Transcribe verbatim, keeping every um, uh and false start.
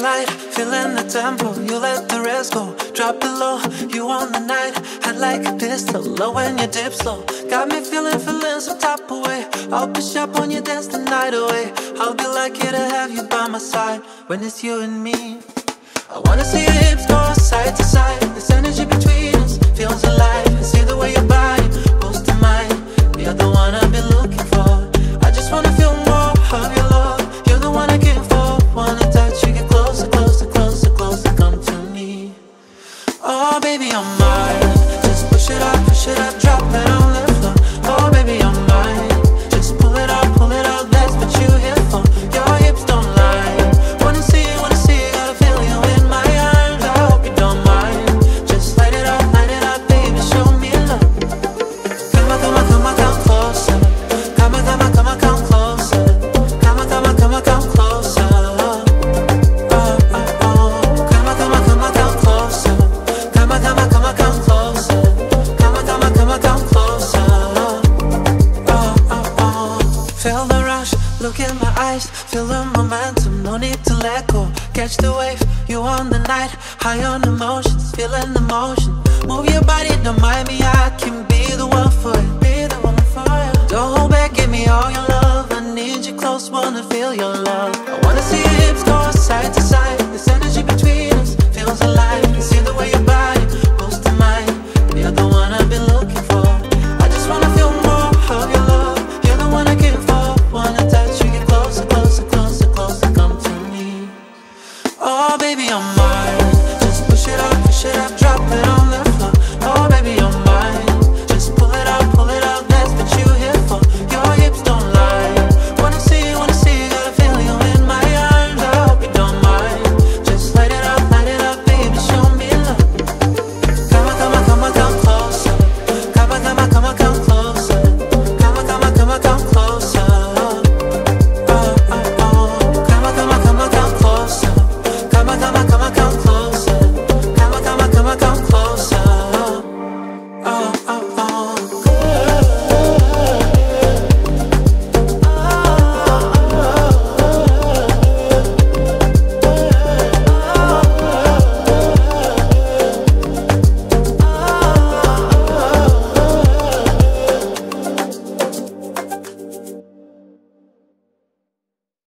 light, feeling the tempo. You let the rest go, drop it low. You on the night, head like a pistol. Low when you dip slow, got me feeling, feeling some type of way. I'll push up on you, dance the night away. I'll be lucky to have you by my side when it's you and me. I wanna see your hips go side to side. This energy between us feels alive. I see the way your body moves to mine. You're the one I've been looking for. I just wanna feel more of your love. You're the one I came for. Wanna touch you, get closer, closer, closer, closer. Come to me. Oh baby, I'm mine. Just push it up, push it up, drop it on the floor. Oh baby, I'm mine. Just pull it up, pull it up. That's what you here for. Your hips don't lie. Wanna see you, wanna see you. Gotta feel you in my arms. I hope you don't mind. Just light it up, light it up, baby. Show me love. Come on, come on, come on, come closer. Come on, come on, come on, come closer. Come on, come on, come on, come closer. Oh, oh, oh. Come on, come on, come on, come closer. Come on, come on, come on, come closer. Come on, come on, come on, come closer. Oh, oh, oh. Feel the rush, look in my eyes. Feel the momentum, no need to let go. Catch the wave, you on the night. High on emotions, feeling the motion. Move your body, don't mind me, I can be the one for it. Be the one for you. Don't hold back, give me all your love. I need you close, wanna feel your love. I wanna see you